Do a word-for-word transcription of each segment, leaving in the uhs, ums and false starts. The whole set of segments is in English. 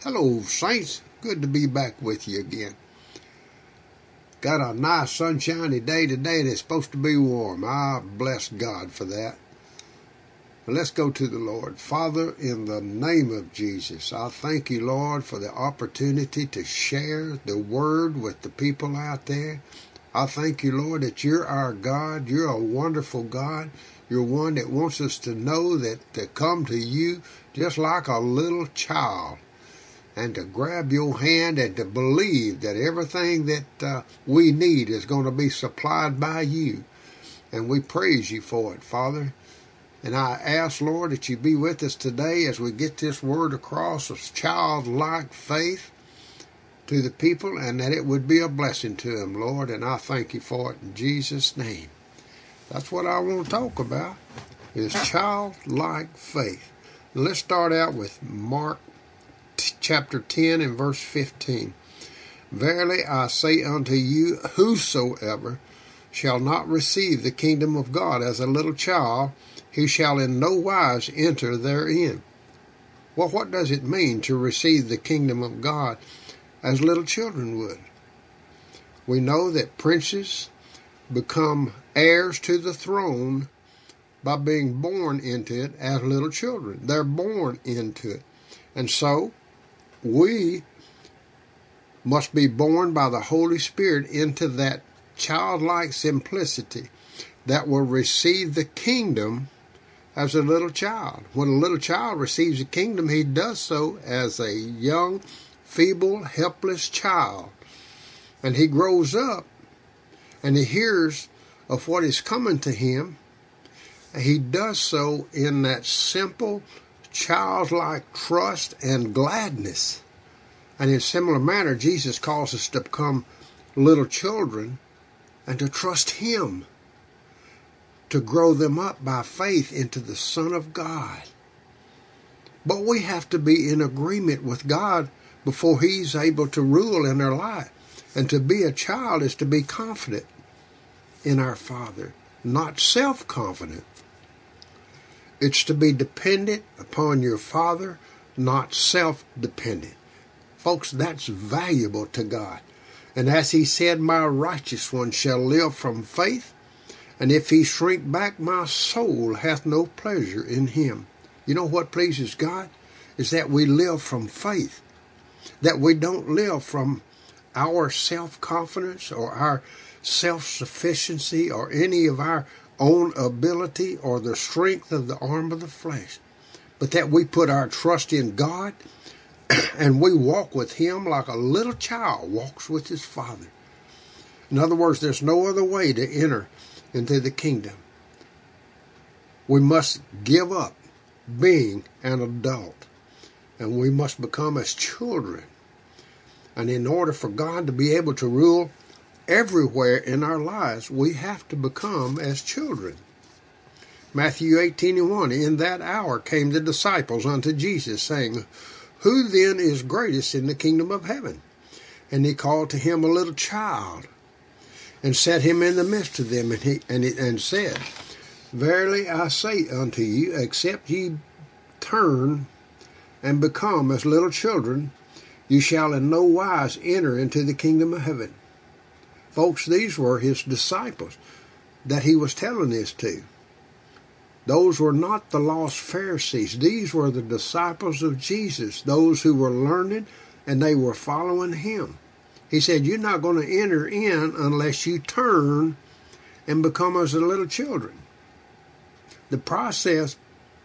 Hello, Saints. Good to be back with you again. Got a nice sunshiny day today and it's supposed to be warm. I bless God for that. But let's go to the Lord. Father, in the name of Jesus, I thank you, Lord, for the opportunity to share the word with the people out there. I thank you, Lord, that you're our God. You're a wonderful God. You're one that wants us to know that to come to you just like a little child, and to grab your hand and to believe that everything that uh, we need is going to be supplied by you. And we praise you for it, Father. And I ask, Lord, that you be with us today as we get this word across of childlike faith to the people, and that it would be a blessing to them, Lord. And I thank you for it in Jesus' name. That's what I want to talk about, is childlike faith. Let's start out with Mark chapter ten and verse fifteen. Verily I say unto you, whosoever shall not receive the kingdom of God as a little child, he shall in no wise enter therein. Well, what does it mean to receive the kingdom of God as little children would? We know that princes become heirs to the throne by being born into it as little children. They're born into it. And so we must be born by the Holy Spirit into that childlike simplicity that will receive the kingdom as a little child. When a little child receives the kingdom, he does so as a young, feeble, helpless child. And he grows up and he hears of what is coming to him. He does so in that simple, childlike trust and gladness. And in similar manner, Jesus calls us to become little children and to trust him, to grow them up by faith into the Son of God. But we have to be in agreement with God before he's able to rule in our life. And to be a child is to be confident in our Father, not self-confident. It's to be dependent upon your Father, not self-dependent. Folks, that's valuable to God. And as he said, my righteous one shall live from faith, and if he shrink back, my soul hath no pleasure in him. You know what pleases God? Is that we live from faith. That we don't live from our self-confidence or our self-sufficiency or any of our own ability or the strength of the arm of the flesh, but that we put our trust in God and we walk with him like a little child walks with his father. In other words, there's no other way to enter into the kingdom. We must give up being an adult and we must become as children. And in order for God to be able to rule everywhere in our lives, we have to become as children. Matthew eighteen and one, in that hour came the disciples unto Jesus, saying, who then is greatest in the kingdom of heaven? And he called to him a little child, and set him in the midst of them, and he and, he, and said, verily I say unto you, except ye turn and become as little children, you shall in no wise enter into the kingdom of heaven. Folks, these were his disciples that he was telling this to. Those were not the lost Pharisees. These were the disciples of Jesus, those who were learning and they were following him. He said, you're not going to enter in unless you turn and become as the little children. The process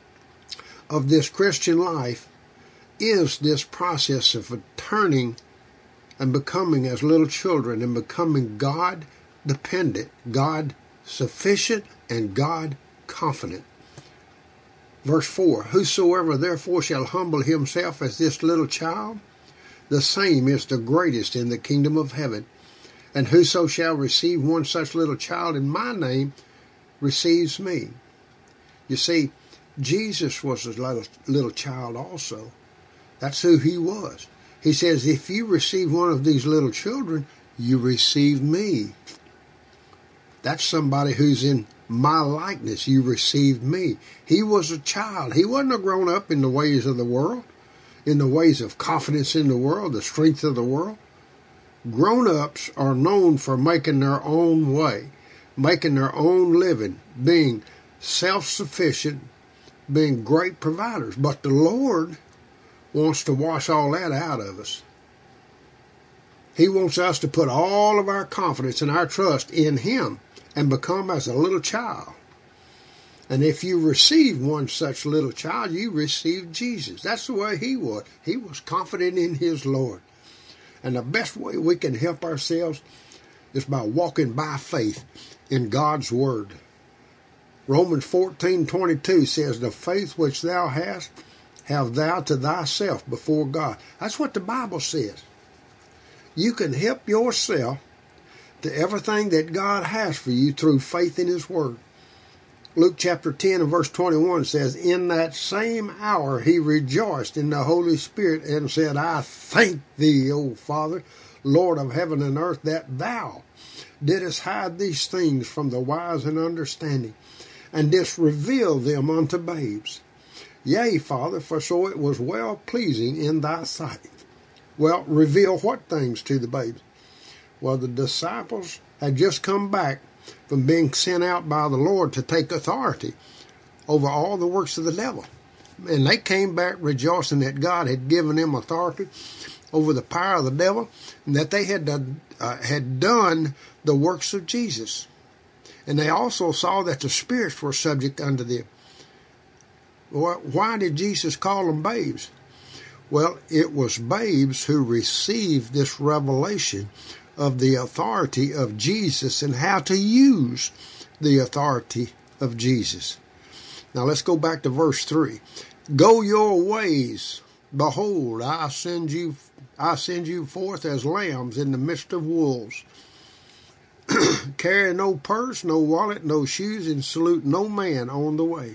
of this Christian life is this process of turning and becoming as little children and becoming God-dependent, God-sufficient, and God-confident. Verse four, whosoever therefore shall humble himself as this little child, the same is the greatest in the kingdom of heaven. And whoso shall receive one such little child in my name receives me. You see, Jesus was a little, little child also. That's who he was. He says, if you receive one of these little children, you receive me. That's somebody who's in my likeness. You received me. He was a child. He wasn't a grown up in the ways of the world. in the ways of confidence in the world, the strength of the world. Grown-ups are known for making their own way, making their own living, being self-sufficient, being great providers. But the Lord wants to wash all that out of us. He wants us to put all of our confidence and our trust in Him and become as a little child. And if you receive one such little child, you receive Jesus. That's the way He was. He was confident in His Lord. And the best way we can help ourselves is by walking by faith in God's Word. Romans fourteen twenty-two says, the faith which thou hast, have thou to thyself before God. That's what the Bible says. You can help yourself to everything that God has for you through faith in His Word. Luke chapter ten and verse twenty-one says, in that same hour he rejoiced in the Holy Spirit and said, I thank thee, O Father, Lord of heaven and earth, that thou didst hide these things from the wise and understanding, and didst reveal them unto babes. Yea, Father, for so it was well pleasing in thy sight. Well, reveal what things to the babes? Well, the disciples had just come back from being sent out by the Lord to take authority over all the works of the devil. And they came back rejoicing that God had given them authority over the power of the devil, and that they had done, uh, had done the works of Jesus. And they also saw that the spirits were subject unto them. Well, why did Jesus call them babes? Well, it was babes who received this revelation of the authority of Jesus and how to use the authority of Jesus. Now let's go back to verse three. Go your ways. Behold, I send you I send you forth as lambs in the midst of wolves. Carry no purse, no wallet, no shoes, and salute no man on the way.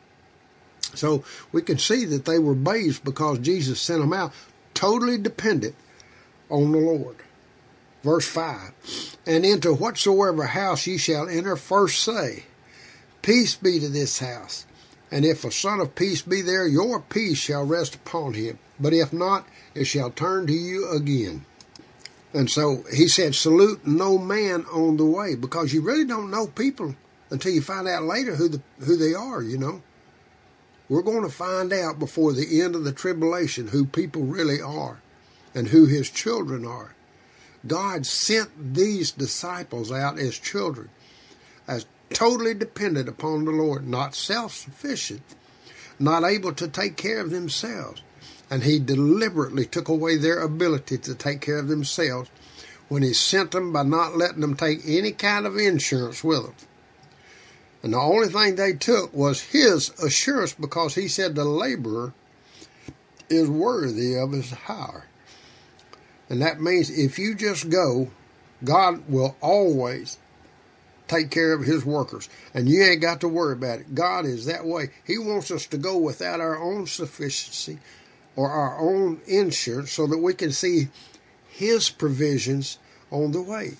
So we can see that they were babes because Jesus sent them out totally dependent on the Lord. Verse five, and into whatsoever house ye shall enter, first say, peace be to this house. And if a son of peace be there, your peace shall rest upon him. But if not, it shall turn to you again. And so he said, salute no man on the way, because you really don't know people until you find out later who the, who they are, you know. We're going to find out before the end of the tribulation who people really are and who His children are. God sent these disciples out as children, as totally dependent upon the Lord, not self-sufficient, not able to take care of themselves. And He deliberately took away their ability to take care of themselves when He sent them by not letting them take any kind of insurance with them. And the only thing they took was His assurance, because He said the laborer is worthy of his hire. And that means if you just go, God will always take care of His workers. And you ain't got to worry about it. God is that way. He wants us to go without our own sufficiency or our own insurance so that we can see His provisions on the way.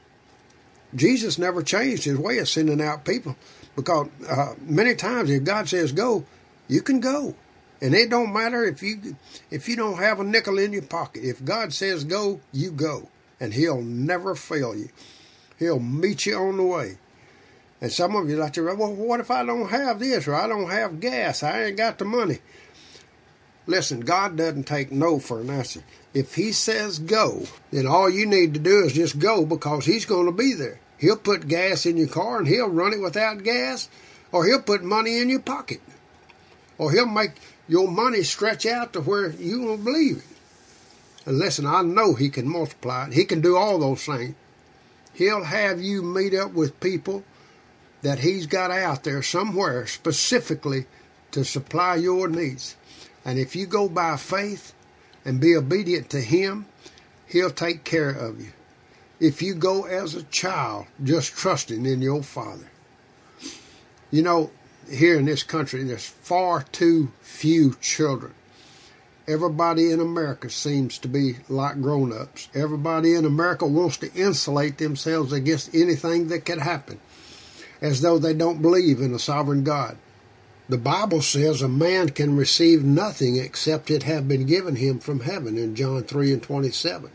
Jesus never changed His way of sending out people, because uh, many times if God says go, you can go. And it don't matter if you if you don't have a nickel in your pocket. If God says go, you go. And He'll never fail you. He'll meet you on the way. And some of you like to, well, what if I don't have this, or I don't have gas? I ain't got the money. Listen, God doesn't take no for an answer. If He says go, then all you need to do is just go, because He's going to be there. He'll put gas in your car and He'll run it without gas, or He'll put money in your pocket, or He'll make your money stretch out to where you won't believe it. And listen, I know He can multiply it. He can do all those things. He'll have you meet up with people that He's got out there somewhere specifically to supply your needs. And if you go by faith and be obedient to Him, He'll take care of you. If you go as a child, just trusting in your Father. You know, here in this country, there's far too few children. Everybody in America seems to be like grown-ups. Everybody in America wants to insulate themselves against anything that could happen, as though they don't believe in a sovereign God. The Bible says a man can receive nothing except it have been given him from heaven in John three and twenty-seven.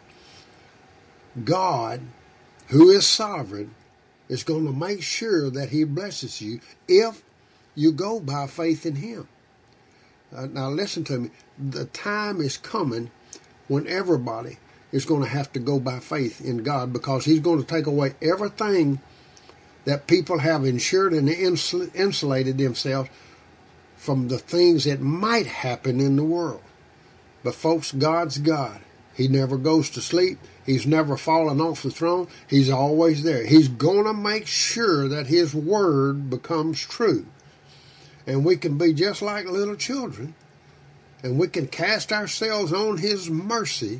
God, who is sovereign, is going to make sure that he blesses you if you go by faith in him. Uh, now listen to me. The time is coming when everybody is going to have to go by faith in God, because he's going to take away everything that people have insured and insul- insulated themselves from the things that might happen in the world. But folks, God's God. He never goes to sleep. He's never fallen off the throne. He's always there. He's going to make sure that his word becomes true. And we can be just like little children, and we can cast ourselves on his mercy,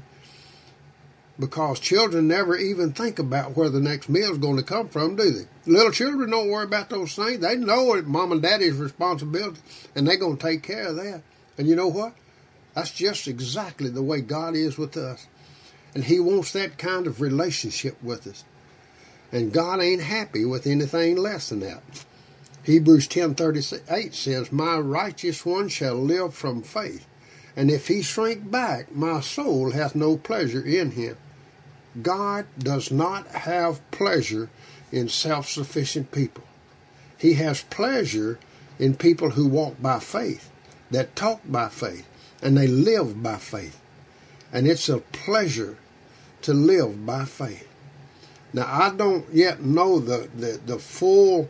because children never even think about where the next meal is going to come from, do they? Little children don't worry about those things. They know it's mom and daddy's responsibility, and they're going to take care of that. And you know what? That's just exactly the way God is with us. And he wants that kind of relationship with us. And God ain't happy with anything less than that. Hebrews ten thirty-eight says, my righteous one shall live from faith, and if he shrink back, my soul hath no pleasure in him. God does not have pleasure in self-sufficient people. He has pleasure in people who walk by faith, that talk by faith, and they live by faith. And it's a pleasure to live by faith. Now, I don't yet know the, the, the full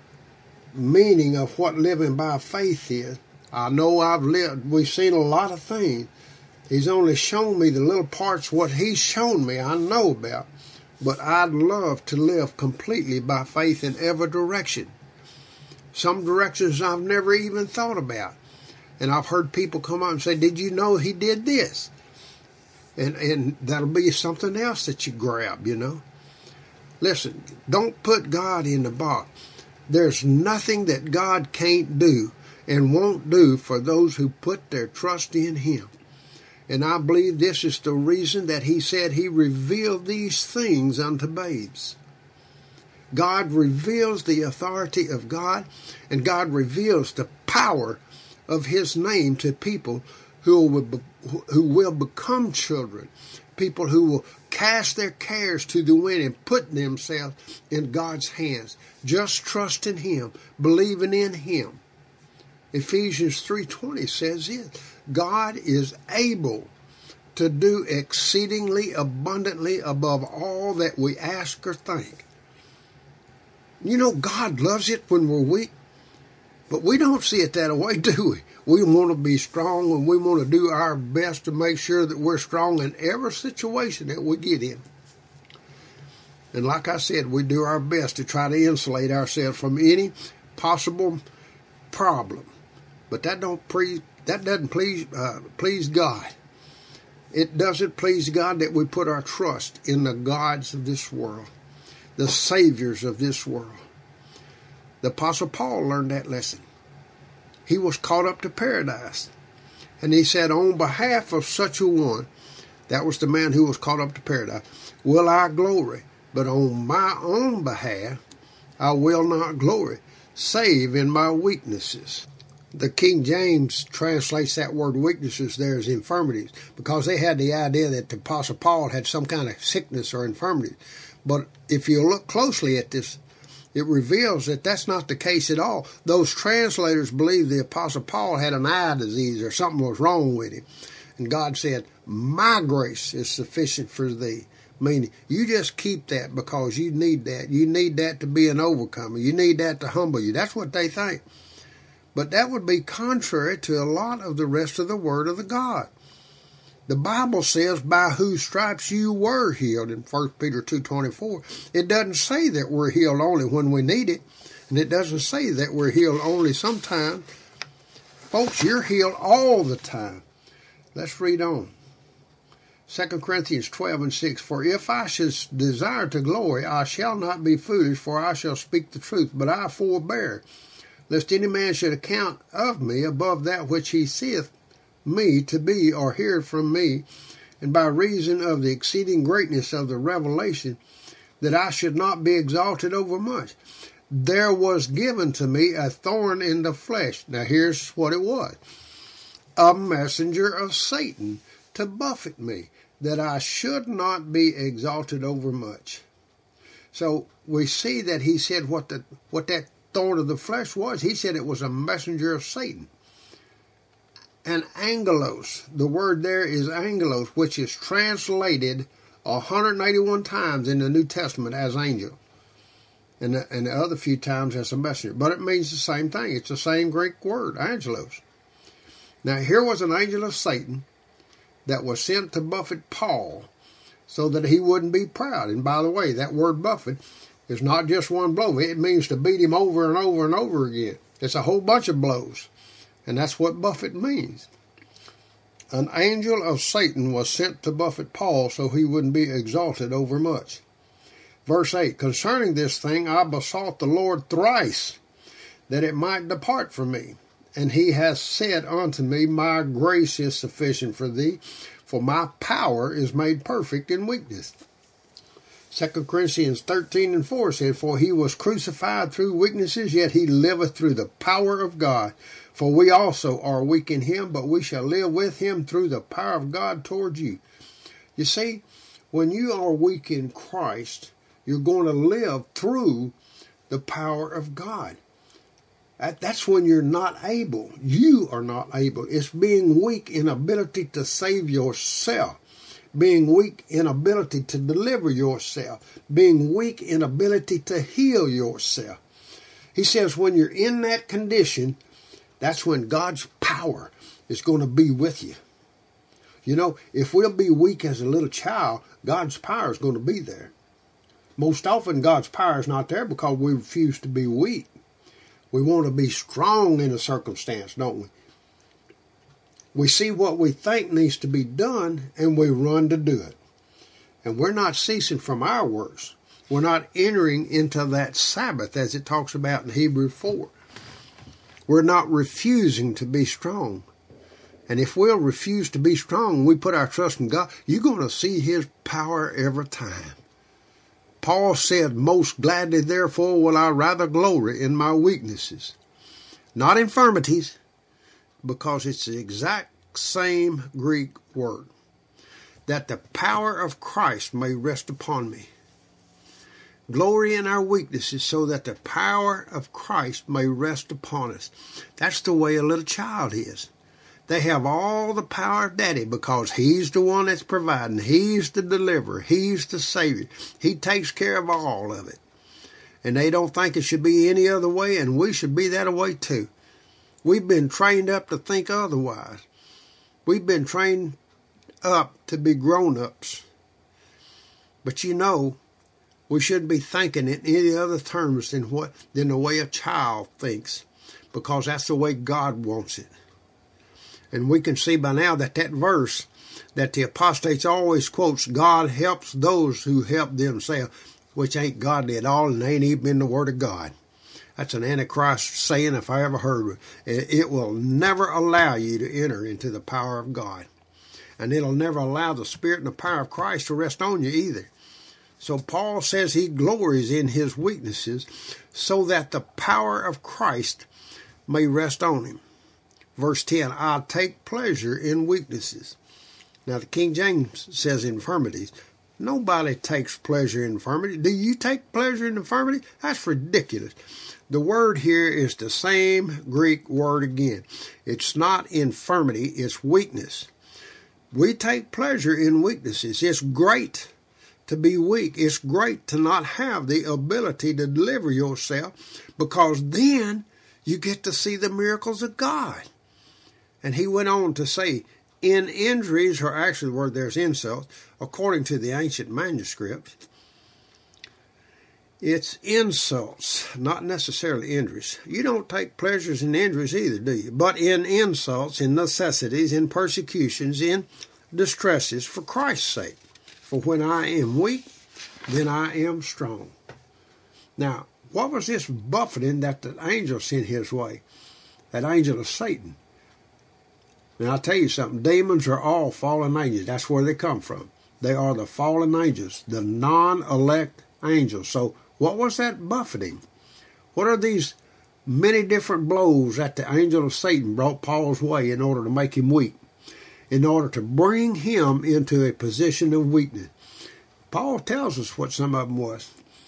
meaning of what living by faith is. I know I've lived, we've seen a lot of things. He's only shown me the little parts what he's shown me I know about. But I'd love to live completely by faith in every direction. Some directions I've never even thought about. And I've heard people come up and say, did you know he did this? And and that'll be something else that you grab, you know. Listen, don't put God in the box. There's nothing that God can't do and won't do for those who put their trust in him. And I believe this is the reason that he said he revealed these things unto babes. God reveals the authority of God, and God reveals the power of his name to people who will, who will become children, people who will cast their cares to the wind and put themselves in God's hands, just trusting him, believing in him. Ephesians three twenty says it. God is able to do exceedingly abundantly above all that we ask or think. You know, God loves it when we're weak, but we don't see it that way, do we? We want to be strong, and we want to do our best to make sure that we're strong in every situation that we get in. And like I said, we do our best to try to insulate ourselves from any possible problem. But that don't pre that doesn't please uh, please God. It doesn't please God that we put our trust in the gods of this world, the saviors of this world. The Apostle Paul learned that lesson. He was caught up to paradise. And he said, on behalf of such a one, that was the man who was caught up to paradise, will I glory, but on my own behalf I will not glory, save in my weaknesses. The King James translates that word weaknesses there as infirmities, because they had the idea that the Apostle Paul had some kind of sickness or infirmity. But if you look closely at this, it reveals that that's not the case at all. Those translators believe the Apostle Paul had an eye disease or something was wrong with him. And God said, my grace is sufficient for thee. Meaning, you just keep that because you need that. You need that to be an overcomer. You need that to humble you. That's what they think. But that would be contrary to a lot of the rest of the Word of the God. The Bible says, by whose stripes you were healed in First Peter two twenty-four. It doesn't say that we're healed only when we need it. And it doesn't say that we're healed only sometimes. Folks, you're healed all the time. Let's read on. Second Corinthians twelve and six. For if I should desire to glory, I shall not be foolish, for I shall speak the truth. But I forbear, lest any man should account of me above that which he seeth me to be or hear from me, and by reason of the exceeding greatness of the revelation, that I should not be exalted over much. there was given to me a thorn in the flesh. Now here's what it was. A messenger of Satan to buffet me, that I should not be exalted over much. So we see that he said what the what that thorn of the flesh was. He said it was a messenger of Satan. And angelos, the word there is angelos, which is translated one hundred eighty-one times in the New Testament as angel, and the, and the other few times as a messenger. But it means the same thing. It's the same Greek word, angelos. Now here was an angel of Satan that was sent to buffet Paul so that he wouldn't be proud. And by the way, that word buffet is not just one blow. It means to beat him over and over and over again. It's a whole bunch of blows. And that's what buffet means. An angel of Satan was sent to buffet Paul so he wouldn't be exalted over much. Verse eight, concerning this thing I besought the Lord thrice, that it might depart from me. And he has said unto me, my grace is sufficient for thee, for my power is made perfect in weakness. Second Corinthians thirteen and four said, for he was crucified through weaknesses, yet he liveth through the power of God. For we also are weak in him, but we shall live with him through the power of God towards you. You see, when you are weak in Christ, you're going to live through the power of God. That, that's when you're not able. You are not able. It's being weak in ability to save yourself. Being weak in ability to deliver yourself. Being weak in ability to heal yourself. He says when you're in that condition, that's when God's power is going to be with you. You know, if we'll be weak as a little child, God's power is going to be there. Most often God's power is not there because we refuse to be weak. We want to be strong in a circumstance, don't we? We see what we think needs to be done and we run to do it. And we're not ceasing from our works. We're not entering into that Sabbath as it talks about in Hebrews four. We're not refusing to be strong. And if we'll refuse to be strong, we put our trust in God, you're going to see his power every time. Paul said, most gladly therefore will I rather glory in my weaknesses. Not infirmities, because it's the exact same Greek word. That the power of Christ may rest upon me. Glory in our weaknesses so that the power of Christ may rest upon us. That's the way a little child is. They have all the power of Daddy because he's the one that's providing. He's the deliverer. He's the Savior. He takes care of all of it. And they don't think it should be any other way, and we should be that way too. We've been trained up to think otherwise. We've been trained up to be grown-ups. But you know, we shouldn't be thinking in any other terms than what than the way a child thinks, because that's the way God wants it. And we can see by now that that verse that the apostates always quotes, God helps those who help themselves, which ain't godly at all and ain't even in the Word of God. That's an Antichrist saying if I ever heard it. It will never allow you to enter into the power of God. And it'll never allow the Spirit and the power of Christ to rest on you either. So Paul says he glories in his weaknesses so that the power of Christ may rest on him. Verse ten, I take pleasure in weaknesses. Now the King James says infirmities. Nobody takes pleasure in infirmity. Do you take pleasure in infirmity? That's ridiculous. The word here is the same Greek word again. It's not infirmity, it's weakness. We take pleasure in weaknesses. It's great to be weak. It's great to not have the ability to deliver yourself, because then you get to see the miracles of God. And he went on to say, in injuries, or actually the word there's insults, according to the ancient manuscripts, it's insults, not necessarily injuries. You don't take pleasures in injuries either, do you? But in insults, in necessities, in persecutions, in distresses, for Christ's sake. For when I am weak, then I am strong. Now, what was this buffeting that the angel sent his way? That angel of Satan. Now, I'll tell you something. Demons are all fallen angels. That's where they come from. They are the fallen angels, the non-elect angels. So, what was that buffeting? What are these many different blows that the angel of Satan brought Paul's way in order to make him weak, in order to bring him into a position of weakness? Paul tells us what some of them was.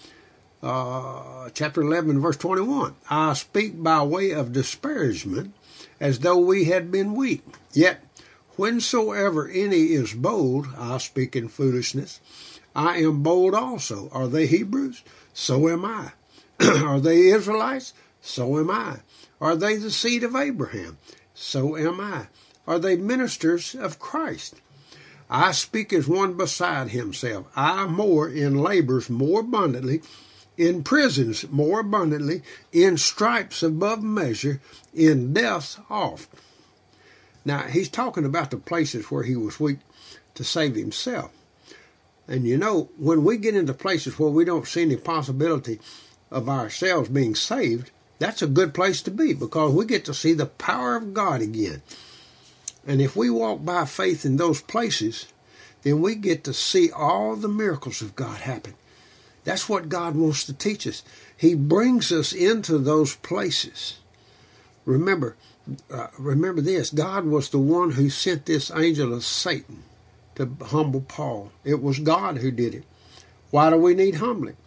Uh, chapter eleven, verse twenty-one. I speak by way of disparagement, as though we had been weak. Yet, whensoever any is bold, I speak in foolishness. I am bold also. Are they Hebrews? So am I. Are they Israelites? So am I. Are they the seed of Abraham? So am I. Are they ministers of Christ? I speak as one beside himself. I more in labors more abundantly, in prisons more abundantly, in stripes above measure, in deaths oft. Now, he's talking about the places where he was weak to save himself. And you know, when we get into places where we don't see any possibility of ourselves being saved, that's a good place to be, because we get to see the power of God again. And if we walk by faith in those places, then we get to see all the miracles of God happen. That's what God wants to teach us. He brings us into those places. Remember, uh, remember this, God was the one who sent this angel of Satan to humble Paul. It was God who did it. Why do we need humbling?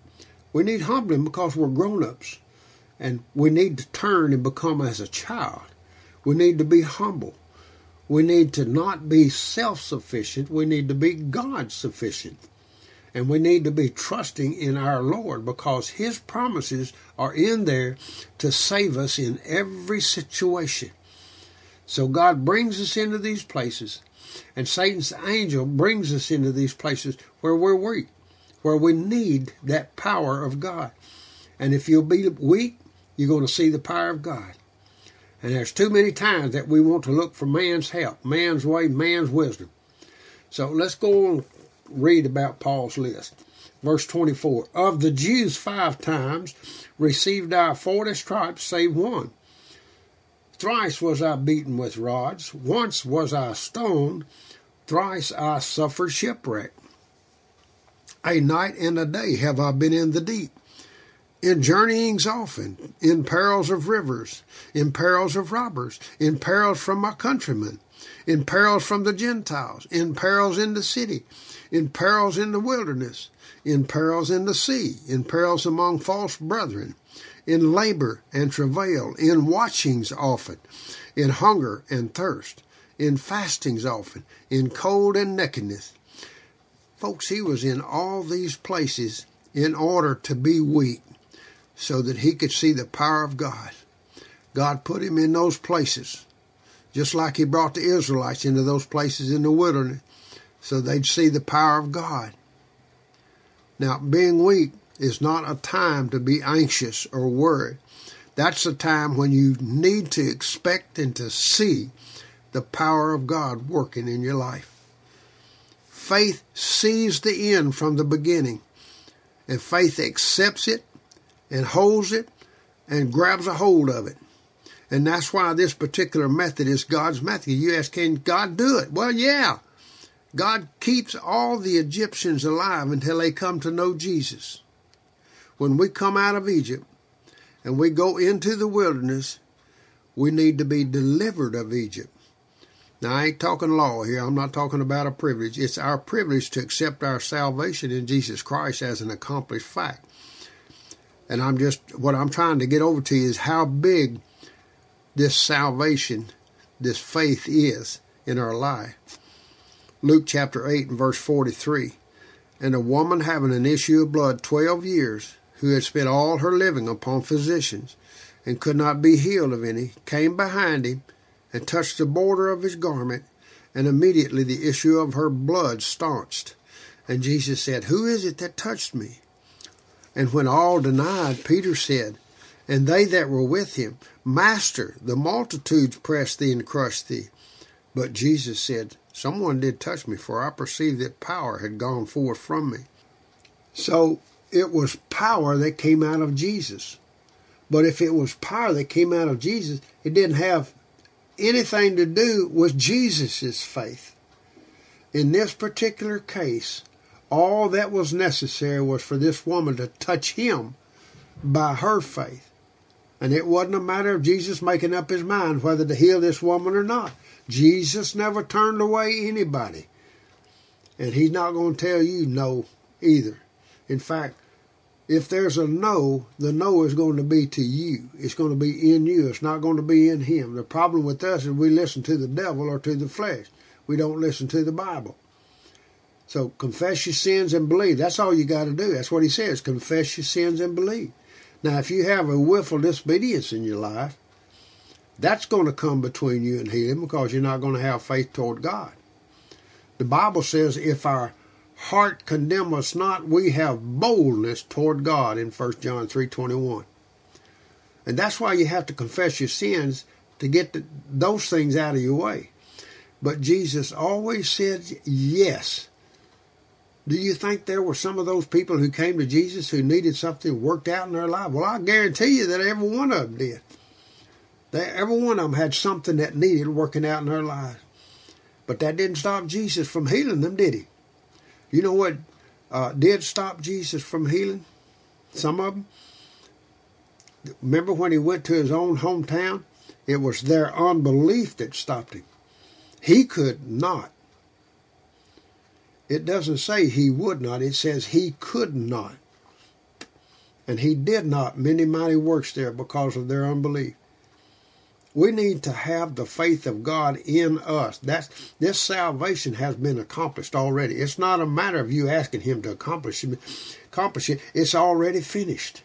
We need humbling because we're grown-ups, and we need to turn and become as a child. We need to be humble. We need to not be self-sufficient. We need to be God-sufficient. And we need to be trusting in our Lord, because His promises are in there to save us in every situation. So God brings us into these places, and Satan's angel brings us into these places where we're weak, where we need that power of God. And if you'll be weak, you're going to see the power of God. And there's too many times that we want to look for man's help, man's way, man's wisdom. So let's go on. Read about Paul's list. Verse twenty-four. Of the Jews five times received I forty stripes, save one. Thrice was I beaten with rods. Once was I stoned. Thrice I suffered shipwreck. A night and a day have I been in the deep, in journeyings often, in perils of rivers, in perils of robbers, in perils from my countrymen, in perils from the Gentiles, in perils in the city, in perils in the wilderness, in perils in the sea, in perils among false brethren, in labor and travail, in watchings often, in hunger and thirst, in fastings often, in cold and nakedness. Folks, he was in all these places in order to be weak, so that he could see the power of God. God put him in those places, just like he brought the Israelites into those places in the wilderness, so they'd see the power of God. Now, being weak is not a time to be anxious or worried. That's the time when you need to expect and to see the power of God working in your life. Faith sees the end from the beginning, and faith accepts it and holds it and grabs a hold of it. And that's why this particular method is God's method. You ask, can God do it? Well, yeah. God keeps all the Egyptians alive until they come to know Jesus. When we come out of Egypt and we go into the wilderness, we need to be delivered of Egypt. Now, I ain't talking law here. I'm not talking about a privilege. It's our privilege to accept our salvation in Jesus Christ as an accomplished fact. And I'm just, what I'm trying to get over to you is how big this salvation, this faith is in our life. Luke chapter eight and verse forty-three. And a woman having an issue of blood twelve years, who had spent all her living upon physicians, and could not be healed of any, came behind him, and touched the border of his garment, and immediately the issue of her blood staunched. And Jesus said, Who is it that touched me? And when all denied, Peter said, and they that were with him, Master, the multitudes pressed thee and crushed thee. But Jesus said, Someone did touch me, for I perceived that power had gone forth from me. So it was power that came out of Jesus. But if it was power that came out of Jesus, it didn't have anything to do with Jesus' faith. In this particular case, all that was necessary was for this woman to touch him by her faith. And it wasn't a matter of Jesus making up his mind whether to heal this woman or not. Jesus never turned away anybody. And he's not going to tell you no either. In fact, if there's a no, the no is going to be to you. It's going to be in you. It's not going to be in him. The problem with us is we listen to the devil or to the flesh. We don't listen to the Bible. So confess your sins and believe. That's all you got to do. That's what he says. Confess your sins and believe. Now, if you have a willful disobedience in your life, that's going to come between you and healing because you're not going to have faith toward God. The Bible says, if our heart condemn us not, we have boldness toward God in First John three twenty-one. And that's why you have to confess your sins to get the, those things out of your way. But Jesus always said yes. Do you think there were some of those people who came to Jesus who needed something worked out in their life? Well, I guarantee you that every one of them did. They, every one of them had something that needed working out in their lives. But that didn't stop Jesus from healing them, did he? You know what uh, did stop Jesus from healing some of them? Remember when he went to his own hometown? It was their unbelief that stopped him. He could not. It doesn't say he would not. It says he could not. And he did not many mighty works there because of their unbelief. We need to have the faith of God in us. That's, this salvation has been accomplished already. It's not a matter of you asking him to accomplish it. Accomplish it. It's already finished.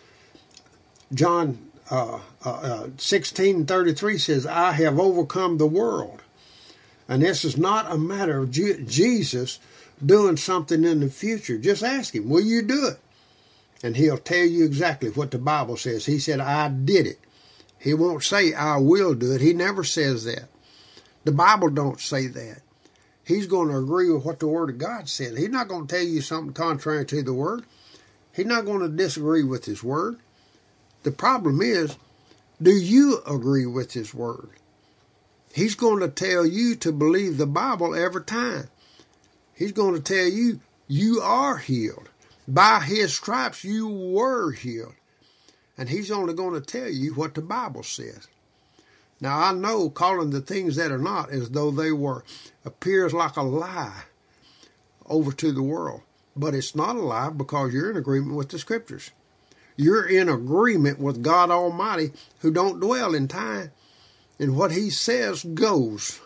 John uh, uh, sixteen thirty-three says, I have overcome the world. And this is not a matter of Jesus doing something in the future. Just ask him, will you do it? And he'll tell you exactly what the Bible says. He said, I did it. He won't say, I will do it. He never says that. The Bible don't say that. He's going to agree with what the Word of God said. He's not going to tell you something contrary to the Word. He's not going to disagree with his Word. The problem is, do you agree with his Word? He's going to tell you to believe the Bible every time. He's going to tell you, you are healed. By his stripes, you were healed. And he's only going to tell you what the Bible says. Now, I know calling the things that are not as though they were appears like a lie over to the world. But it's not a lie because you're in agreement with the Scriptures. You're in agreement with God Almighty who don't dwell in time. And what he says goes.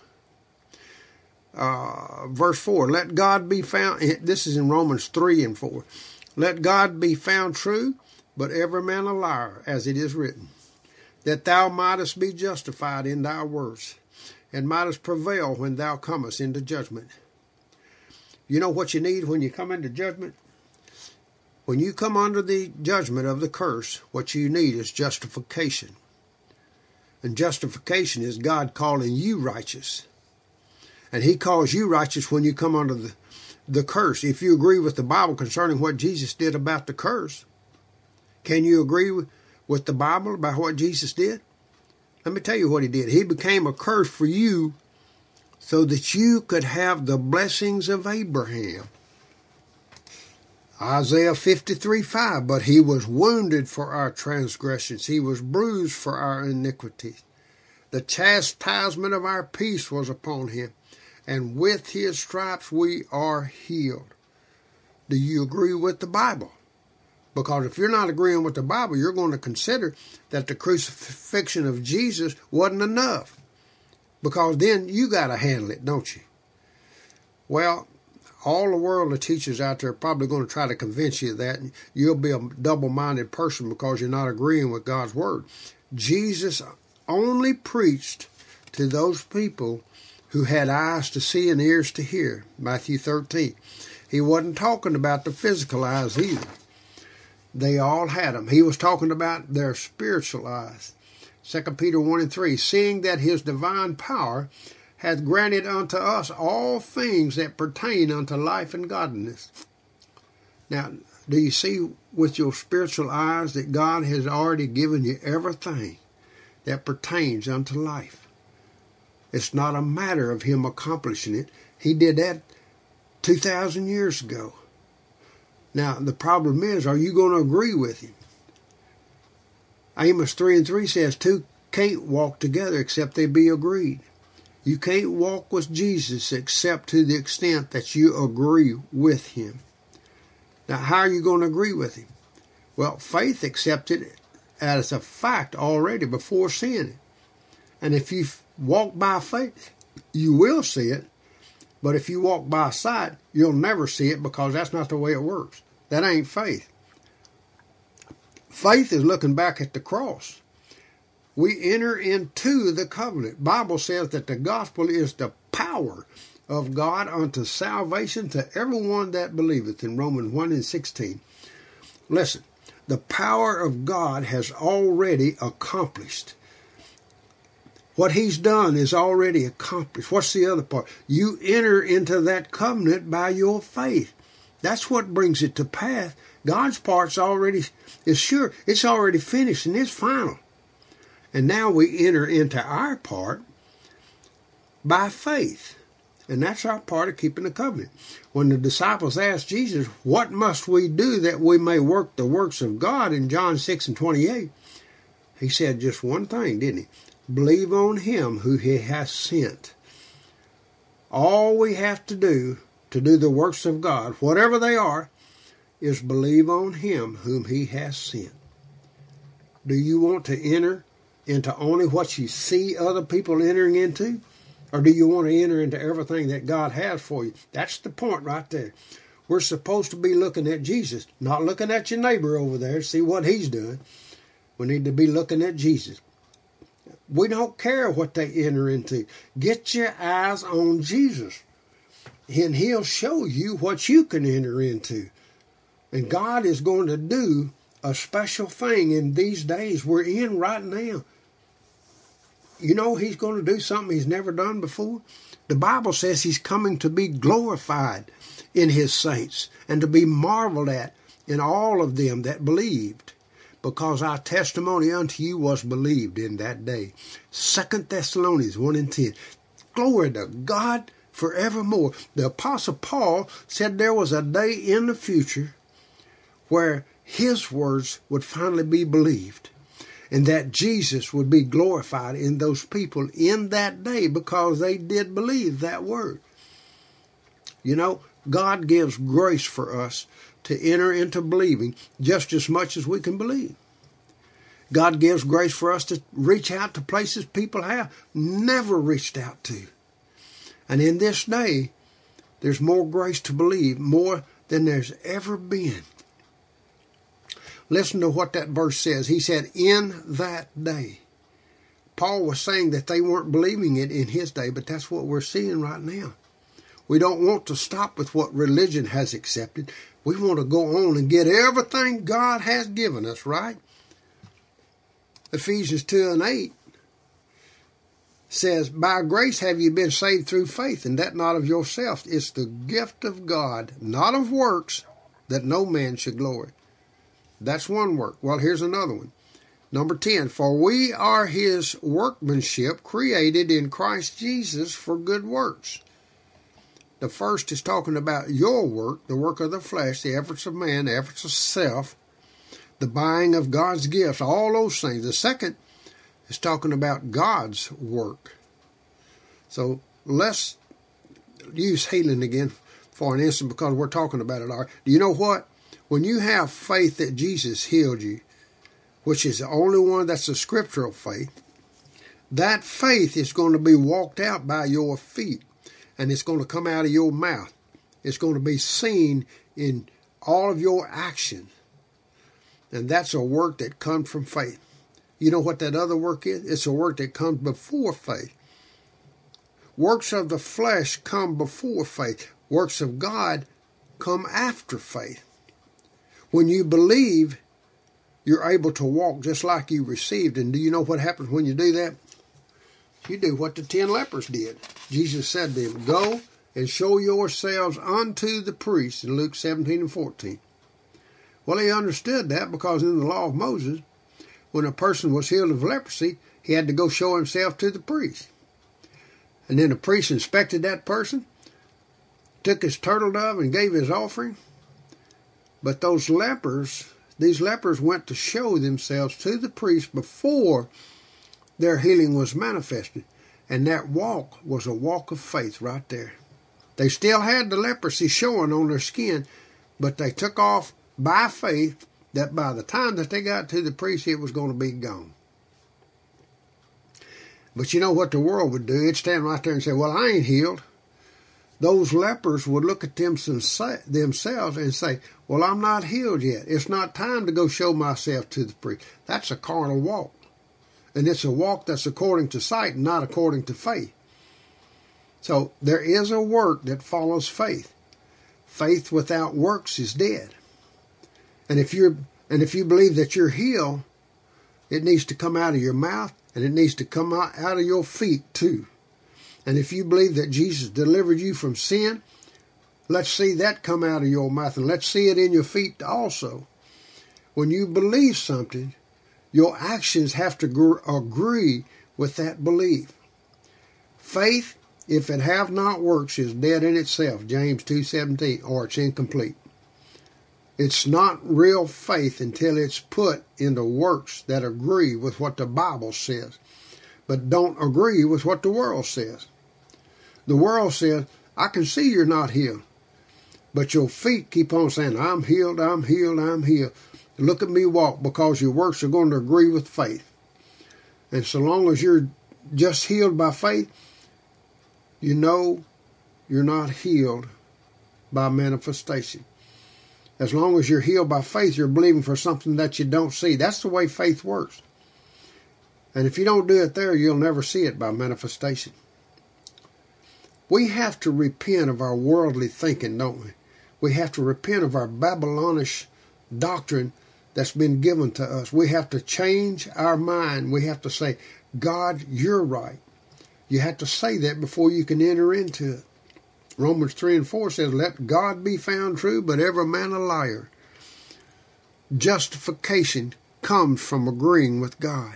Uh, verse four, let God be found, this is in Romans three and four. Let God be found true, but every man a liar, as it is written, that thou mightest be justified in thy words, and mightest prevail when thou comest into judgment. You know what you need when you come into judgment? When you come under the judgment of the curse, what you need is justification. And justification is God calling you righteous. And he calls you righteous when you come under the, the curse. If you agree with the Bible concerning what Jesus did about the curse, can you agree with, with the Bible about what Jesus did? Let me tell you what he did. He became a curse for you so that you could have the blessings of Abraham. Isaiah fifty-three five, but he was wounded for our transgressions. He was bruised for our iniquities. The chastisement of our peace was upon him, and with his stripes we are healed. Do you agree with the Bible? Because if you're not agreeing with the Bible, you're going to consider that the crucifixion of Jesus wasn't enough. Because then you got to handle it, don't you? Well, all the world of teachers out there are probably going to try to convince you of that. You'll be a double-minded person because you're not agreeing with God's Word. Jesus only preached to those people who had eyes to see and ears to hear, Matthew thirteen. He wasn't talking about the physical eyes either. They all had them. He was talking about their spiritual eyes. Second Peter one and three, seeing that his divine power hath granted unto us all things that pertain unto life and godliness. Now, do you see with your spiritual eyes that God has already given you everything that pertains unto life? It's not a matter of him accomplishing it. He did that two thousand years ago. Now, the problem is, are you going to agree with him? Amos three and three says, two can't walk together except they be agreed. You can't walk with Jesus except to the extent that you agree with him. Now, how are you going to agree with him? Well, faith accepted it as a fact already before seeing it. And if you walk by faith, you will see it. But if you walk by sight, you'll never see it, because that's not the way it works. That ain't faith. Faith is looking back at the cross. We enter into the covenant. Bible says that the gospel is the power of God unto salvation to everyone that believeth, in Romans one and sixteen. Listen, the power of God has already accomplished. What he's done is already accomplished. What's the other part? You enter into that covenant by your faith. That's what brings it to pass. God's part's already is sure. It's already finished and it's final. And now we enter into our part by faith. And that's our part of keeping the covenant. When the disciples asked Jesus, what must we do that we may work the works of God, in John six and twenty-eight, he said just one thing, didn't he? Believe on him who he has sent. All we have to do to do the works of God, whatever they are, is believe on him whom he has sent. Do you want to enter into only what you see other people entering into? Or do you want to enter into everything that God has for you? That's the point right there. We're supposed to be looking at Jesus, not looking at your neighbor over there, see what he's doing. We need to be looking at Jesus. We don't care what they enter into. Get your eyes on Jesus, and he'll show you what you can enter into. And God is going to do a special thing in these days we're in right now. You know, he's going to do something he's never done before. The Bible says he's coming to be glorified in his saints and to be marveled at in all of them that believed, because our testimony unto you was believed in that day. Second Thessalonians one and ten. Glory to God forevermore. The Apostle Paul said there was a day in the future where his words would finally be believed, and that Jesus would be glorified in those people in that day because they did believe that word. You know, God gives grace for us to enter into believing just as much as we can believe. God gives grace for us to reach out to places people have never reached out to. And in this day, there's more grace to believe, more than there's ever been. Listen to what that verse says. He said, in that day. Paul was saying that they weren't believing it in his day, but that's what we're seeing right now. We don't want to stop with what religion has accepted. We want to go on and get everything God has given us, right? Ephesians two and eight says, by grace have you been saved through faith, and that not of yourself. It's the gift of God, not of works, that no man should glory. That's one work. Well, here's another one. Number ten, for we are his workmanship, created in Christ Jesus for good works. The first is talking about your work, the work of the flesh, the efforts of man, the efforts of self, the buying of God's gifts, all those things. The second is talking about God's work. So let's use healing again for an instant, because we're talking about it all right. Do you know what? When you have faith that Jesus healed you, which is the only one that's a scriptural faith, that faith is going to be walked out by your feet, and it's going to come out of your mouth. It's going to be seen in all of your action. And that's a work that comes from faith. You know what that other work is? It's a work that comes before faith. Works of the flesh come before faith. Works of God come after faith. When you believe, you're able to walk just like you received. And do you know what happens when you do that? You do what the ten lepers did. Jesus said to them, go and show yourselves unto the priests, in Luke seventeen and fourteen. Well, he understood that because in the law of Moses, when a person was healed of leprosy, he had to go show himself to the priest. And then the priest inspected that person, took his turtle dove and gave his offering. But those lepers these lepers went to show themselves to the priest before their healing was manifested. And that walk was a walk of faith right there. They still had the leprosy showing on their skin, but they took off by faith that by the time that they got to the priest, it was going to be gone. But you know what the world would do? It'd stand right there and say, well, I ain't healed. Those lepers would look at them themselves and say, well, I'm not healed yet. It's not time to go show myself to the priest. That's a carnal walk. And it's a walk that's according to sight, not according to faith. So there is a work that follows faith. Faith without works is dead. And if you're and if you believe that you're healed, it needs to come out of your mouth, and it needs to come out, out of your feet too. And if you believe that Jesus delivered you from sin, let's see that come out of your mouth, and let's see it in your feet also. When you believe something, your actions have to gr- agree with that belief. Faith, if it have not works, is dead in itself, James two seventeen, or it's incomplete. It's not real faith until it's put into works that agree with what the Bible says, but don't agree with what the world says. The world says, I can see you're not healed, but your feet keep on saying, I'm healed, I'm healed, I'm healed. Look at me walk, because your works are going to agree with faith. And so long as you're just healed by faith, you know you're not healed by manifestation. As long as you're healed by faith, you're believing for something that you don't see. That's the way faith works. And if you don't do it there, you'll never see it by manifestation. We have to repent of our worldly thinking, don't we? We have to repent of our Babylonish doctrine that's been given to us. We have to change our mind. We have to say, God, you're right. You have to say that before you can enter into it. Romans three and four says, let God be found true, but every man a liar. Justification comes from agreeing with God.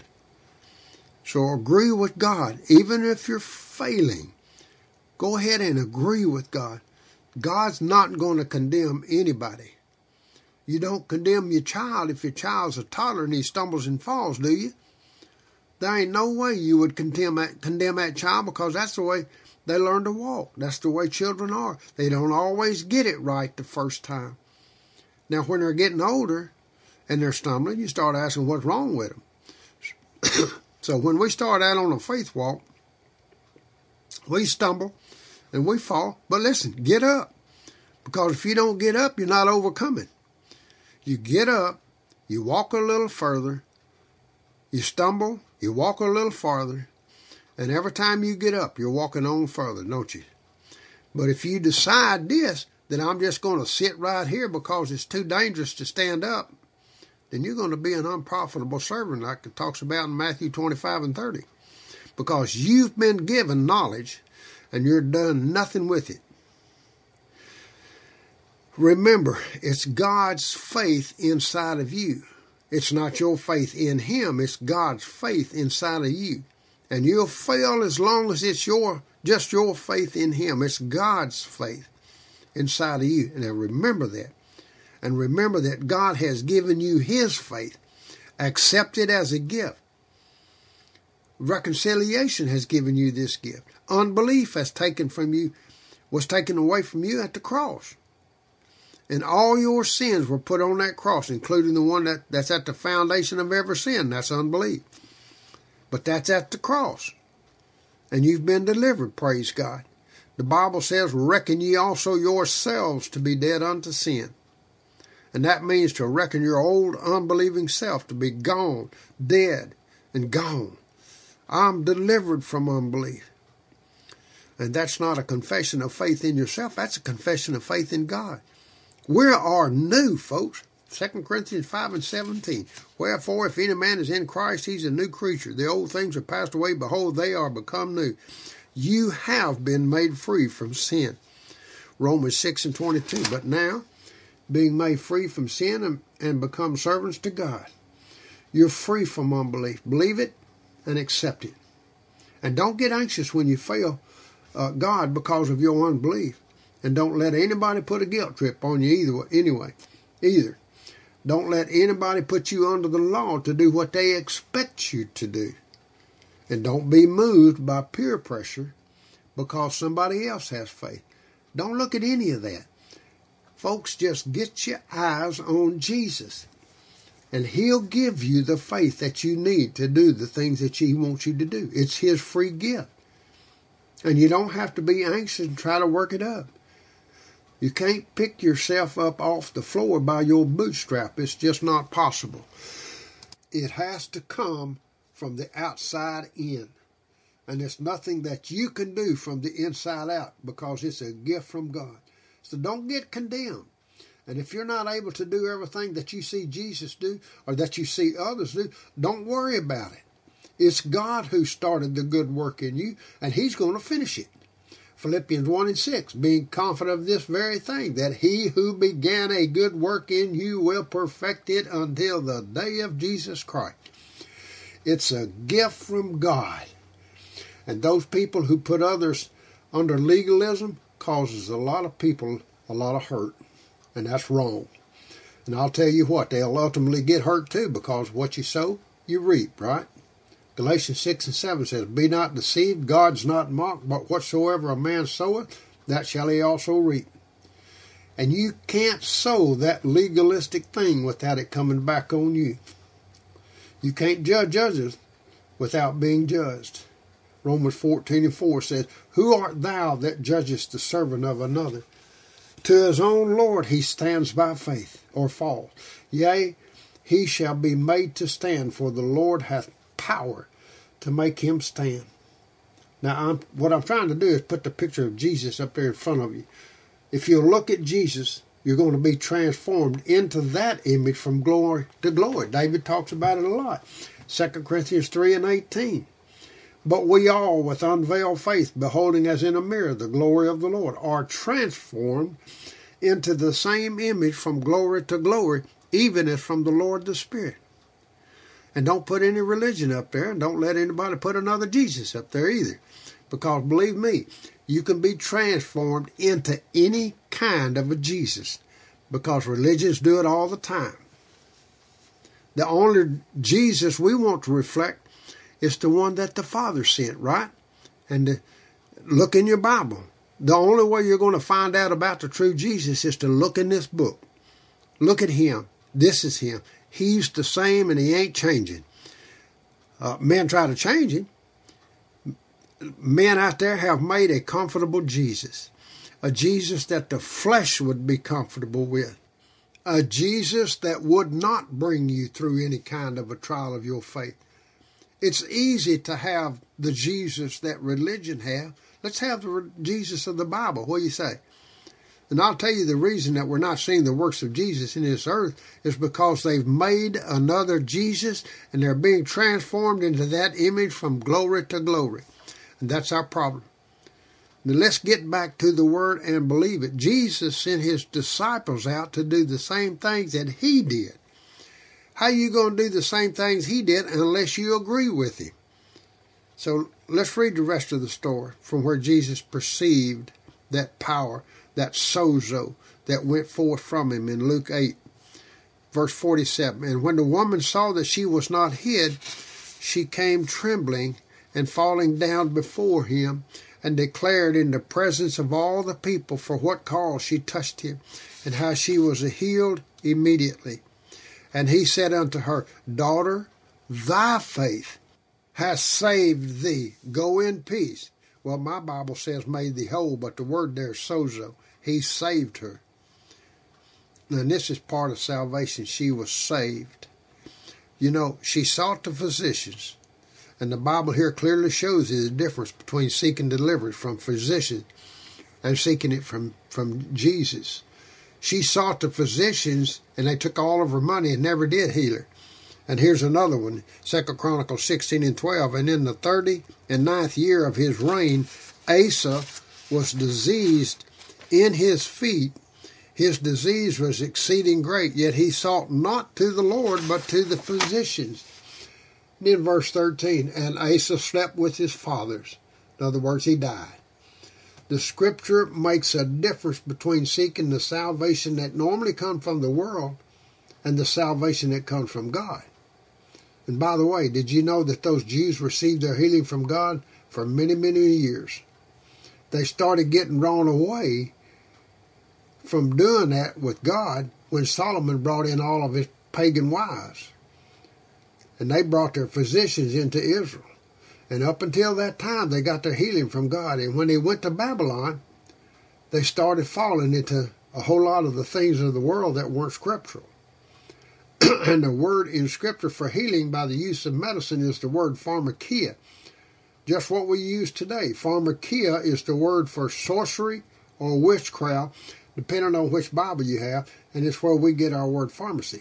So agree with God. Even if you're failing, go ahead and agree with God. God's not going to condemn anybody. You don't condemn your child if your child's a toddler and he stumbles and falls, do you? There ain't no way you would condemn that, condemn that child, because that's the way they learn to walk. That's the way children are. They don't always get it right the first time. Now, when they're getting older and they're stumbling, you start asking what's wrong with them. So when we start out on a faith walk, we stumble and we fall. But listen, get up. Because if you don't get up, you're not overcoming. You get up, you walk a little further, you stumble, you walk a little farther, and every time you get up, you're walking on further, don't you? But if you decide this, that I'm just going to sit right here because it's too dangerous to stand up, then you're going to be an unprofitable servant, like it talks about in Matthew twenty-five and thirty. Because you've been given knowledge, and you're done nothing with it. Remember, it's God's faith inside of you. It's not your faith in Him. It's God's faith inside of you. And you'll fail as long as it's your just your faith in Him. It's God's faith inside of you. And now remember that. And remember that God has given you His faith. Accept it as a gift. Reconciliation has given you this gift. Unbelief has taken from you, was taken away from you at the cross. And all your sins were put on that cross, including the one that, that's at the foundation of every sin. That's unbelief. But that's at the cross. And you've been delivered, praise God. The Bible says, reckon ye also yourselves to be dead unto sin. And that means to reckon your old unbelieving self to be gone, dead, and gone. I'm delivered from unbelief. And that's not a confession of faith in yourself. That's a confession of faith in God. We are new, folks. Second Corinthians five and seventeen. Wherefore, if any man is in Christ, he's a new creature. The old things are passed away. Behold, they are become new. You have been made free from sin. Romans six and twenty-two. But now, being made free from sin and, and become servants to God, you're free from unbelief. Believe it and accept it. And don't get anxious when you fail uh, God because of your unbelief. And don't let anybody put a guilt trip on you either. Anyway, either. Don't let anybody put you under the law to do what they expect you to do. And don't be moved by peer pressure because somebody else has faith. Don't look at any of that. Folks, just get your eyes on Jesus. And He'll give you the faith that you need to do the things that He wants you to do. It's His free gift. And you don't have to be anxious and try to work it up. You can't pick yourself up off the floor by your bootstrap. It's just not possible. It has to come from the outside in. And it's nothing that you can do from the inside out because it's a gift from God. So don't get condemned. And if you're not able to do everything that you see Jesus do or that you see others do, don't worry about it. It's God who started the good work in you, and He's going to finish it. Philippians one and six, being confident of this very thing, that He who began a good work in you will perfect it until the day of Jesus Christ. It's a gift from God. And those people who put others under legalism causes a lot of people a lot of hurt. And that's wrong. And I'll tell you what, they'll ultimately get hurt too, because what you sow, you reap, right? Galatians six and seven says, be not deceived, God's not mocked, but whatsoever a man soweth, that shall he also reap. And you can't sow that legalistic thing without it coming back on you. You can't judge others without being judged. Romans fourteen and four says, who art thou that judgest the servant of another? To his own Lord he stands by faith, or falls. Yea, he shall be made to stand, for the Lord hath power to make him stand. Now, I'm, what I'm trying to do is put the picture of Jesus up there in front of you. If you look at Jesus, you're going to be transformed into that image from glory to glory. David talks about it a lot. Second Corinthians three and eighteen. But we all, with unveiled face, beholding as in a mirror the glory of the Lord, are transformed into the same image from glory to glory, even as from the Lord the Spirit. And don't put any religion up there, and don't let anybody put another Jesus up there either. Because believe me, you can be transformed into any kind of a Jesus, because religions do it all the time. The only Jesus we want to reflect is the one that the Father sent, right? And to look in your Bible. The only way you're going to find out about the true Jesus is to look in this book. Look at Him. This is Him. He's the same and He ain't changing. Uh, men try to change Him. Men out there have made a comfortable Jesus. A Jesus that the flesh would be comfortable with. A Jesus that would not bring you through any kind of a trial of your faith. It's easy to have the Jesus that religion have. Let's have the Jesus of the Bible. What do you say? And I'll tell you the reason that we're not seeing the works of Jesus in this earth is because they've made another Jesus and they're being transformed into that image from glory to glory. And that's our problem. Now let's get back to the Word and believe it. Jesus sent His disciples out to do the same things that He did. How are you going to do the same things He did unless you agree with Him? So let's read the rest of the story from where Jesus perceived that power, that sozo that went forth from Him in Luke eight, verse forty-seven. And when the woman saw that she was not hid, she came trembling and falling down before Him, and declared in the presence of all the people for what cause she touched Him, and how she was healed immediately. And He said unto her, Daughter, thy faith has saved thee. Go in peace. Well, my Bible says made thee whole, but the word there is sozo. He saved her. And this is part of salvation. She was saved. You know, she sought the physicians. And the Bible here clearly shows you the difference between seeking deliverance from physicians and seeking it from, from Jesus. She sought the physicians, and they took all of her money and never did heal her. And here's another one, Second Chronicles sixteen and twelve. And in the thirty and ninth year of his reign, Asa was diseased in his feet. His disease was exceeding great, yet he sought not to the Lord, but to the physicians. And in verse thirteen, and Asa slept with his fathers. In other words, he died. The Scripture makes a difference between seeking the salvation that normally comes from the world and the salvation that comes from God. And by the way, did you know that those Jews received their healing from God for many, many years? They started getting drawn away from doing that with God when Solomon brought in all of his pagan wives. And they brought their physicians into Israel. And up until that time, they got their healing from God. And when they went to Babylon, they started falling into a whole lot of the things of the world that weren't scriptural. And the word in Scripture for healing by the use of medicine is the word pharmakia. Just what we use today. Pharmakia is the word for sorcery or witchcraft, depending on which Bible you have, and it's where we get our word pharmacy.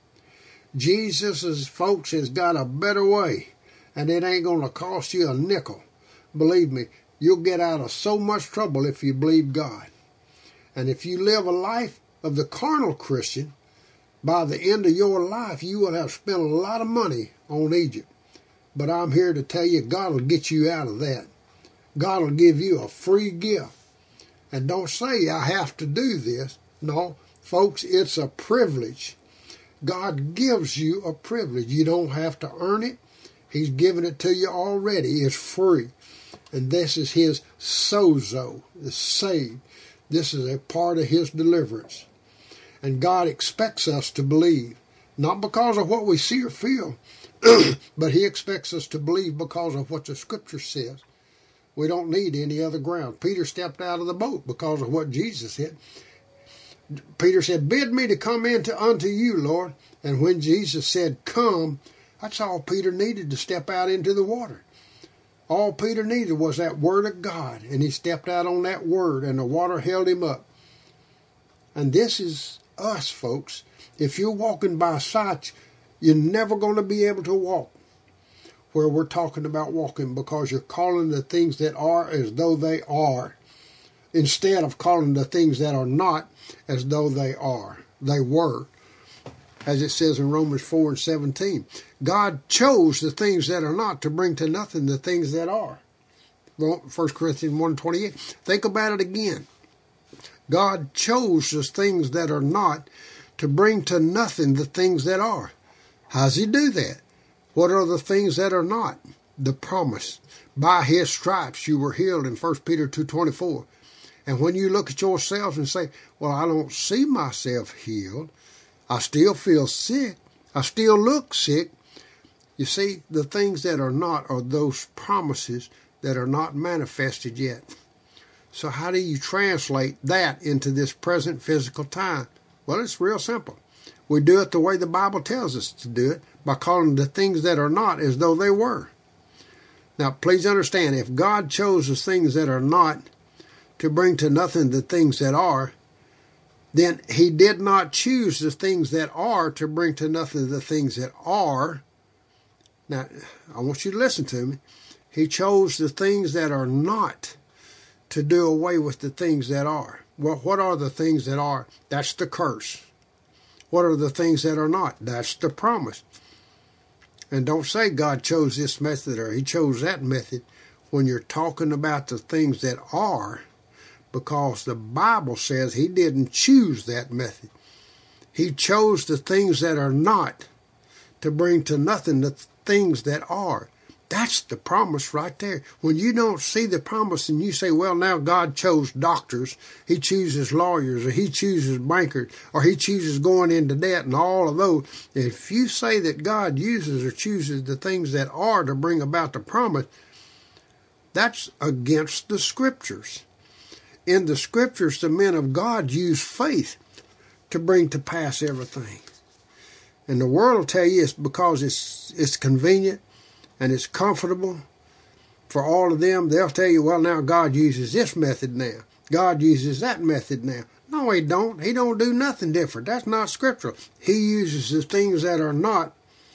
Jesus, folks, has got a better way, and it ain't going to cost you a nickel. Believe me, you'll get out of so much trouble if you believe God. And if you live a life of the carnal Christian, by the end of your life, you will have spent a lot of money on Egypt. But I'm here to tell you, God will get you out of that. God will give you a free gift. And don't say, I have to do this. No, folks, it's a privilege. God gives you a privilege. You don't have to earn it. He's given it to you already. It's free. And this is His sozo, the saved. This is a part of His deliverance. And God expects us to believe, not because of what we see or feel, but He expects us to believe because of what the Scripture says. We don't need any other ground. Peter stepped out of the boat because of what Jesus said. Peter said, bid me to come into unto you, Lord. And when Jesus said, come, that's all Peter needed, to step out into the water. All Peter needed was that word of God, and he stepped out on that word, and the water held him up. And this is us, folks. If you're walking by sight, you're never going to be able to walk where we're talking about walking, because you're calling the things that are as though they are, instead of calling the things that are not as though they are. They were. As it says in Romans four and seventeen. God chose the things that are not to bring to nothing the things that are. First Corinthians one twenty-eight. Think about it again. God chose the things that are not to bring to nothing the things that are. How does He do that? What are the things that are not? The promise. By His stripes you were healed in First Peter two twenty-four. And when you look at yourself and say, well, I don't see myself healed. I still feel sick. I still look sick. You see, the things that are not are those promises that are not manifested yet. So how do you translate that into this present physical time? Well, it's real simple. We do it the way the Bible tells us to do it, by calling the things that are not as though they were. Now, please understand, if God chose the things that are not to bring to nothing the things that are, then He did not choose the things that are to bring to nothing the things that are. Now, I want you to listen to me. He chose the things that are not to do away with the things that are. Well, what are the things that are? That's the curse. What are the things that are not? That's the promise. And don't say God chose this method or He chose that method when you're talking about the things that are, because the Bible says He didn't choose that method. He chose the things that are not to bring to nothing the things that are. That's the promise right there. When you don't see the promise and you say, well, now God chose doctors, He chooses lawyers, or He chooses bankers, or He chooses going into debt and all of those. If you say that God uses or chooses the things that are to bring about the promise, that's against the Scriptures. In the Scriptures, the men of God use faith to bring to pass everything. And the world will tell you it's because it's it's convenient and it's comfortable for all of them. They'll tell you, well, now God uses this method now. God uses that method now. No, He don't. He don't do nothing different. That's not scriptural. He uses the things that are not,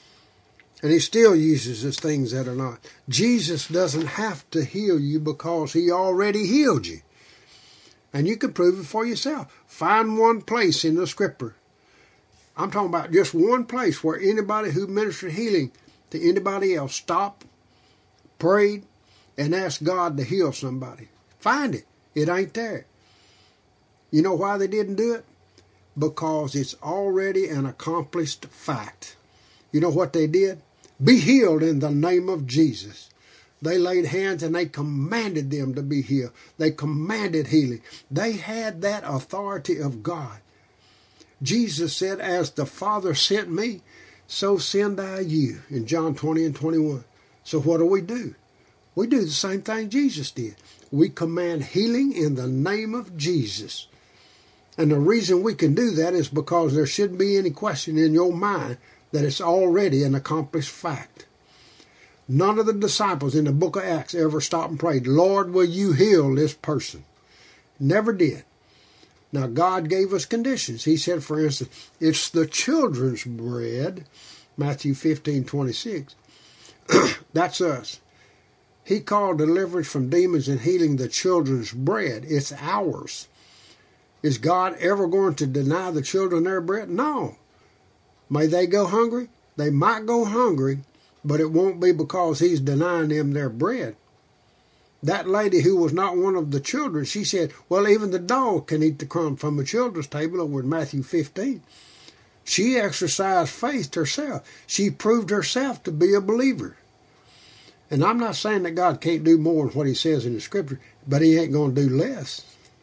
and He still uses the things that are not. Jesus doesn't have to heal you because He already healed you. And you can prove it for yourself. Find one place in the Scripture. I'm talking about just one place where anybody who ministered healing to anybody else stopped, prayed, and asked God to heal somebody. Find it. It ain't there. You know why they didn't do it? because it's already an accomplished fact. You know what they did? Be healed in the name of Jesus. They laid hands and they commanded them to be healed. They commanded healing. They had that authority of God. Jesus said, as the Father sent me, so send I you, in John twenty and twenty-one. So what do we do? We do the same thing Jesus did. We command healing in the name of Jesus. And the reason we can do that is because there shouldn't be any question in your mind that it's already an accomplished fact. None of the disciples in the book of Acts ever stopped and prayed, Lord, will you heal this person? Never did. Now, God gave us conditions. He said, for instance, it's the children's bread, Matthew fifteen twenty-six. That's us. He called deliverance from demons and healing the children's bread. It's ours. Is God ever going to deny the children their bread? No. May they go hungry? They might go hungry, but it won't be because he's denying them their bread. That lady who was not one of the children, she said, well, even the dog can eat the crumb from a children's table over in Matthew fifteen. She exercised faith herself. She proved herself to be a believer. And I'm not saying that God can't do more than what he says in the scripture, but he ain't going to do less.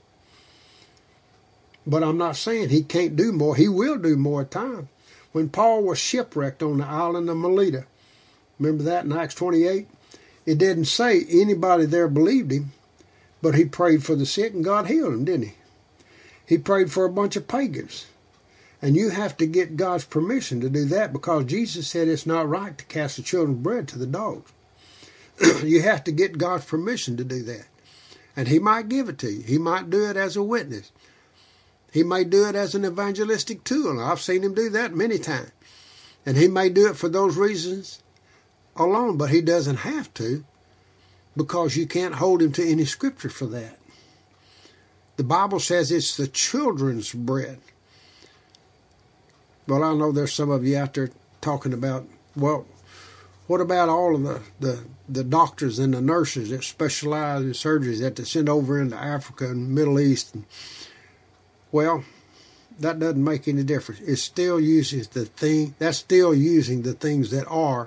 But I'm not saying he can't do more. He will do more at times. When Paul was shipwrecked on the island of Melita, remember that in Acts twenty-eight? It didn't say anybody there believed him, but he prayed for the sick and God healed him, didn't he? He prayed for a bunch of pagans. And you have to get God's permission to do that because Jesus said it's not right to cast the children's bread to the dogs. You have to get God's permission to do that. And he might give it to you. He might do it as a witness. He may do it as an evangelistic tool. I've seen him do that many times. And he may do it for those reasons alone, but he doesn't have to because you can't hold him to any scripture for that. The Bible says it's the children's bread. Well, I know there's some of you out there talking about, well, what about all of the, the, the doctors and the nurses that specialize in surgeries that they send over into Africa and Middle East? And, well, that doesn't make any difference. It still uses the thing, that's still using the things that are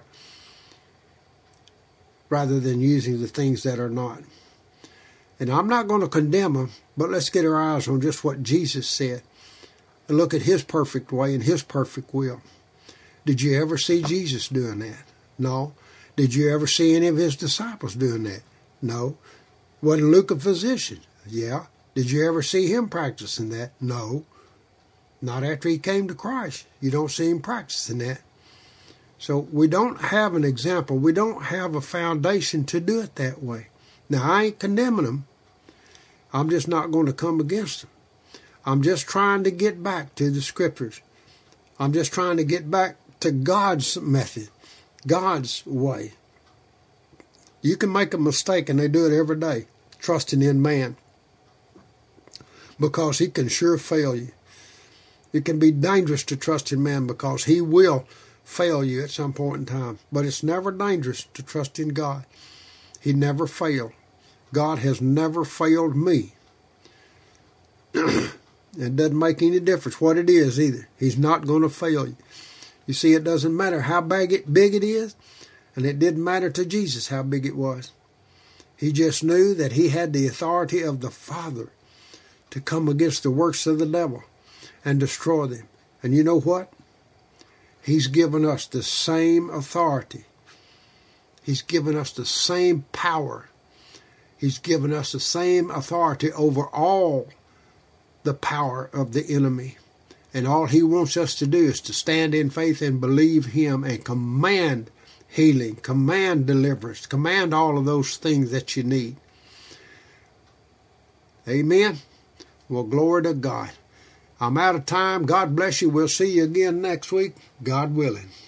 rather than using the things that are not. And I'm not going to condemn them, but let's get our eyes on just what Jesus said and look at his perfect way and his perfect will. Did you ever see Jesus doing that? No. Did you ever see any of his disciples doing that? No. Wasn't Luke a physician? Yeah. Did you ever see him practicing that? No. Not after he came to Christ. You don't see him practicing that. So we don't have an example. We don't have a foundation to do it that way. Now, I ain't condemning them. I'm just not going to come against them. I'm just trying to get back to the scriptures. I'm just trying to get back to God's method, God's way. You can make a mistake, and they do it every day, trusting in man, because he can sure fail you. It can be dangerous to trust in man because he will fail you at some point in time. But it's never dangerous to trust in God. He never failed. God has never failed me. It doesn't make any difference what it is either. He's not going to fail you. You see, it doesn't matter how big it, big it is, and it didn't matter to Jesus how big it was. He just knew that he had the authority of the Father to come against the works of the devil and destroy them. And you know what? He's given us the same authority. He's given us the same power. He's given us the same authority over all the power of the enemy. And all he wants us to do is to stand in faith and believe him and command healing, command deliverance, command all of those things that you need. Amen. Well, glory to God. I'm out of time. God bless you. We'll see you again next week, God willing.